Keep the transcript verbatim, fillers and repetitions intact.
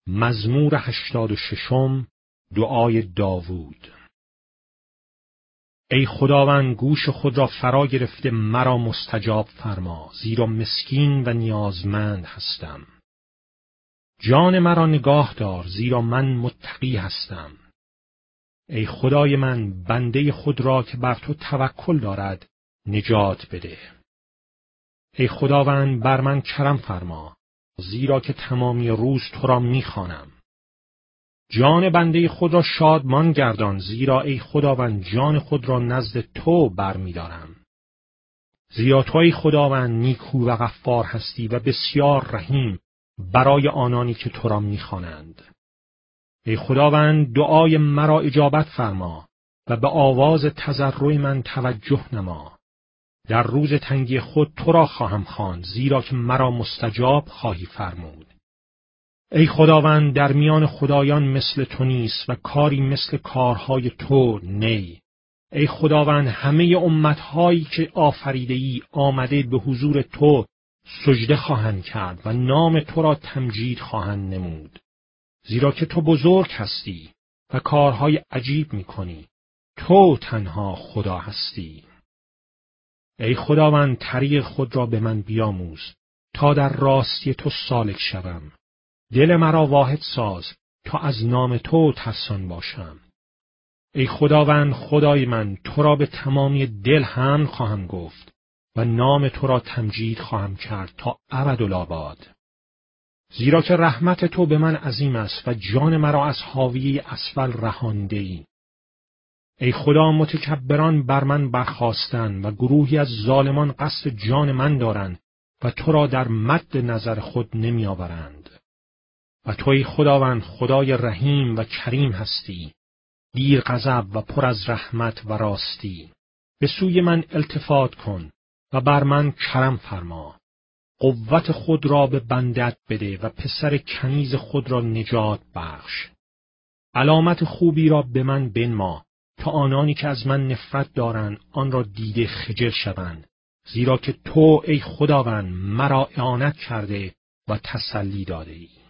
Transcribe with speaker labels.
Speaker 1: مزمور هشتاد و ششم. دعای داوود. ای خداوند گوش خود را فرا گرفته مرا مستجاب فرما، زیرا مسکین و نیازمند هستم. جان مرا نگاه دار، زیرا من متقی هستم. ای خدای من، بنده خود را که بر تو توکل دارد نجات بده. ای خداوند بر من کرم فرما، زیرا که تمامی روز تو را می‌خوانم. جان بنده خود را شادمان گردان، زیرا ای خداوند جان خود را نزد تو برمی‌دارم. زیرا تو ای خداوند نیکو و غفار هستی و بسیار رحیم برای آنانی که تو را می‌خوانند. ای خداوند دعای مرا اجابت فرما و به آواز تضرع من توجه نما. در روز تنگی خود تو را خواهم خواند، زیرا که مرا مستجاب خواهی فرمود. ای خداوند در میان خدایان مثل تو نیست و کاری مثل کارهای تو نی. ای خداوند همه امتهایی که آفریده ای آمده به حضور تو سجده خواهند کرد و نام تو را تمجید خواهند نمود. زیرا که تو بزرگ هستی و کارهای عجیب می‌کنی. تو تنها خدا هستی. ای خداوند طریق خود را به من بیاموز تا در راستی تو سالک شوم. دل مرا واحد ساز تا از نام تو ترسان باشم. ای خداوند خدای من، تو را به تمامی دل حمد خواهم گفت و نام تو را تمجید خواهم کرد تا ابدالآباد. زیرا که رحمت تو به من عظیم است و جان مرا از حاویه اسفل رهانده‌ای. ای خدا متکبران بر من برخاستند و گروهی از ظالمان قصد جان من دارند و تو را در مد نظر خود نمی آورند. و تو ای خداوند خدای رحیم و کریم هستی، دیر غضب و پر از رحمت و راستی. به سوی من التفات کن و بر من کرم فرما. قوت خود را به بندت بده و پسر کنیز خود را نجات بخش. علامت خوبی را به من بنما تا آنانی که از من نفرت دارند آن را دیده خجل شوند، زیرا که تو ای خداوند مرا اعانت کرده و تسلی داده ای.